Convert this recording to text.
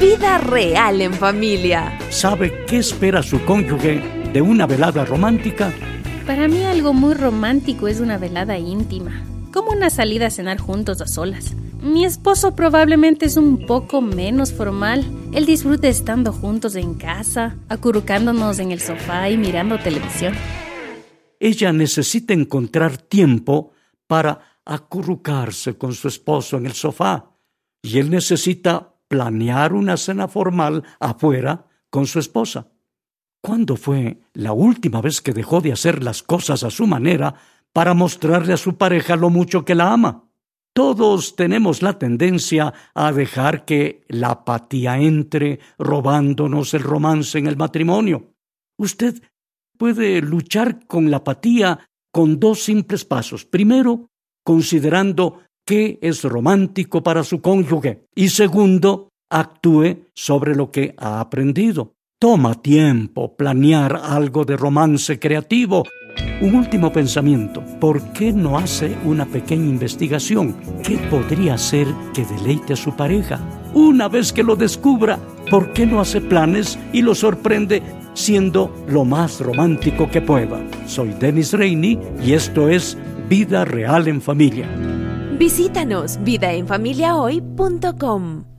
Vida real en familia. ¿Sabe qué espera su cónyuge de una velada romántica? Para mí algo muy romántico es una velada íntima, como una salida a cenar juntos a solas. Mi esposo probablemente es un poco menos formal. Él disfruta estando juntos en casa, acurrucándonos en el sofá y mirando televisión. Ella necesita encontrar tiempo para acurrucarse con su esposo en el sofá, y él necesita planear una cena formal afuera con su esposa. ¿Cuándo fue la última vez que dejó de hacer las cosas a su manera para mostrarle a su pareja lo mucho que la ama? Todos tenemos la tendencia a dejar que la apatía entre, robándonos el romance en el matrimonio. Usted puede luchar con la apatía con 2 simples pasos. Primero, considerando qué es romántico para su cónyuge. Y segundo, actúe sobre lo que ha aprendido. Toma tiempo planear algo de romance creativo. Un último pensamiento. ¿Por qué no hace una pequeña investigación? ¿Qué podría hacer que deleite a su pareja? Una vez que lo descubra, ¿por qué no hace planes y lo sorprende siendo lo más romántico que pueda? Soy Dennis Rainey y esto es Vida Real en Familia. Visítanos vidaenfamiliahoy.com.